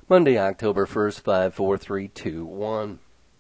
Monday, October 1st, 54321.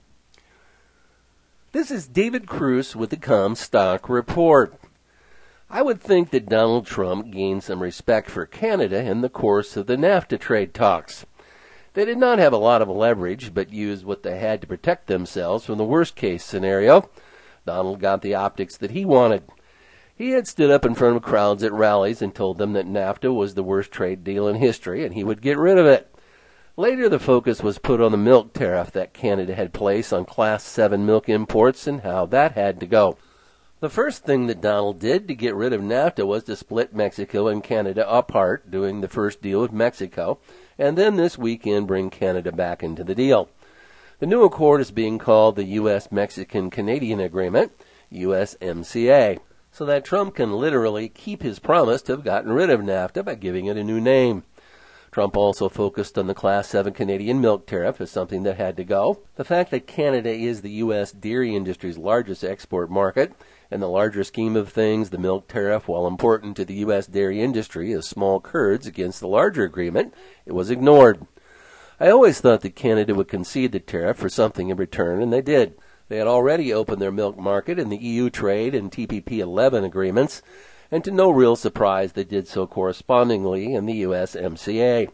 This is David Cruz with the Comstock Report. I would think that Donald Trump gained some respect for Canada in the course of the NAFTA trade talks. They did not have a lot of leverage, but used what they had to protect themselves from the worst-case scenario. Donald got the optics that he wanted. He had stood up in front of crowds at rallies and told them that NAFTA was the worst trade deal in history and he would get rid of it. Later, the focus was put on the milk tariff that Canada had placed on Class 7 milk imports and how that had to go. The first thing that Donald did to get rid of NAFTA was to split Mexico and Canada apart, doing the first deal with Mexico, and then this weekend bring Canada back into the deal. The new accord is being called the U.S.-Mexican-Canadian Agreement, USMCA, so that Trump can literally keep his promise to have gotten rid of NAFTA by giving it a new name. Trump also focused on the Class 7 Canadian milk tariff as something that had to go. The fact that Canada is the U.S. dairy industry's largest export market, in the larger scheme of things, the milk tariff, while important to the U.S. dairy industry as small curds against the larger agreement, it was ignored. I always thought that Canada would concede the tariff for something in return, and they did. They had already opened their milk market in the EU trade and TPP-11 agreements, and to no real surprise they did so correspondingly in the USMCA.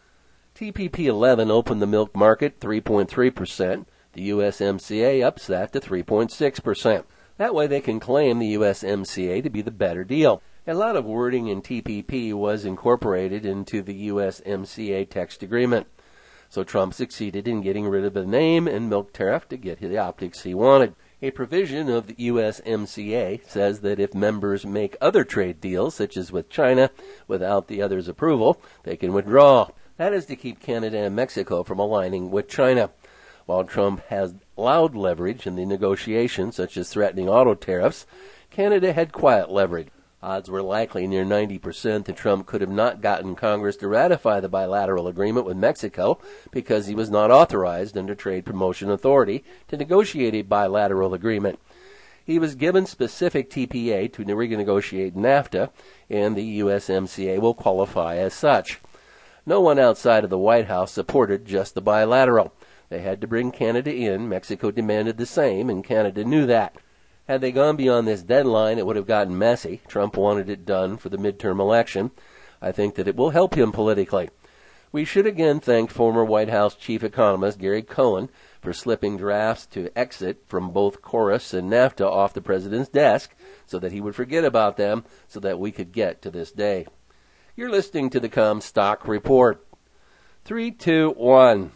TPP-11 opened the milk market 3.3%. The USMCA ups that to 3.6%. That way they can claim the USMCA to be the better deal. A lot of wording in TPP was incorporated into the USMCA text agreement. So Trump succeeded in getting rid of the name and milk tariff to get the optics he wanted. A provision of the USMCA says that if members make other trade deals, such as with China, without the other's approval, they can withdraw. That is to keep Canada and Mexico from aligning with China. While Trump has loud leverage in the negotiations, such as threatening auto tariffs, Canada had quiet leverage. Odds were likely near 90% that Trump could have not gotten Congress to ratify the bilateral agreement with Mexico because he was not authorized under Trade Promotion Authority to negotiate a bilateral agreement. He was given specific TPA to renegotiate NAFTA, and the USMCA will qualify as such. No one outside of the White House supported just the bilateral. They had to bring Canada in. Mexico demanded the same, and Canada knew that. Had they gone beyond this deadline, it would have gotten messy. Trump wanted it done for the midterm election. I think that it will help him politically. We should again thank former White House chief economist Gary Cohn for slipping drafts to exit from both KORUS and NAFTA off the president's desk so that he would forget about them so that we could get to this day. You're listening to the Comstock Report. 3, 2, 1.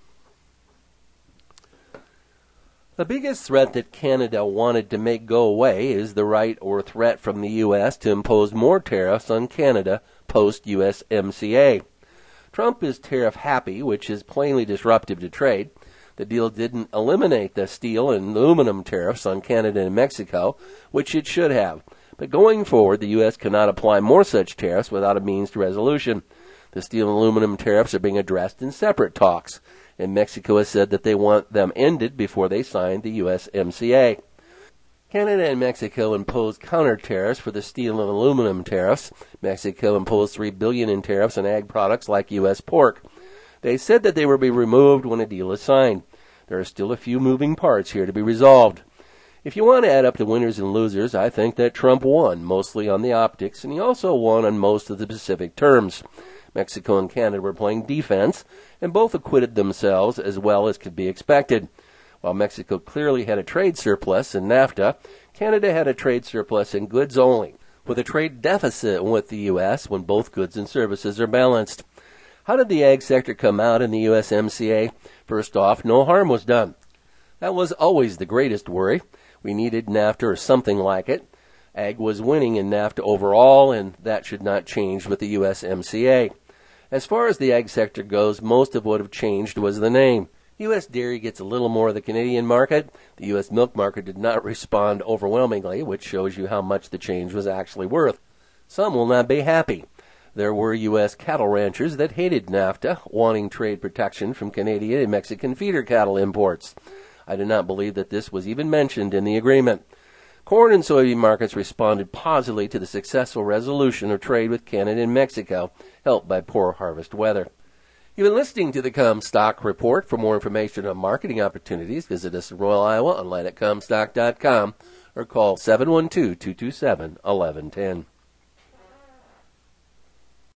The biggest threat that Canada wanted to make go away is the right or threat from the U.S. to impose more tariffs on Canada post-USMCA. Trump is tariff happy, which is plainly disruptive to trade. The deal didn't eliminate the steel and aluminum tariffs on Canada and Mexico, which it should have. But going forward, the U.S. cannot apply more such tariffs without a means to resolution. The steel and aluminum tariffs are being addressed in separate talks, and Mexico has said that they want them ended before they sign the USMCA. Canada and Mexico imposed counter tariffs for the steel and aluminum tariffs. Mexico imposed $3 billion in tariffs on ag products like U.S. pork. They said that they will be removed when a deal is signed. There are still a few moving parts here to be resolved. If you want to add up the winners and losers, I think that Trump won, mostly on the optics, and he also won on most of the specific terms. Mexico and Canada were playing defense, and both acquitted themselves as well as could be expected. While Mexico clearly had a trade surplus in NAFTA, Canada had a trade surplus in goods only, with a trade deficit with the U.S. when both goods and services are balanced. How did the ag sector come out in the USMCA? First off, no harm was done. That was always the greatest worry. We needed NAFTA or something like it. Ag was winning in NAFTA overall, and that should not change with the USMCA. As far as the ag sector goes, most of what have changed was the name. U.S. dairy gets a little more of the Canadian market. The U.S. milk market did not respond overwhelmingly, which shows you how much the change was actually worth. Some will not be happy. There were U.S. cattle ranchers that hated NAFTA, wanting trade protection from Canadian and Mexican feeder cattle imports. I do not believe that this was even mentioned in the agreement. Corn and soybean markets responded positively to the successful resolution of trade with Canada and Mexico, helped by poor harvest weather. You've been listening to the Comstock Report. For more information on marketing opportunities, visit us in Royal Iowa online at Comstock.com or call 712-227-1110.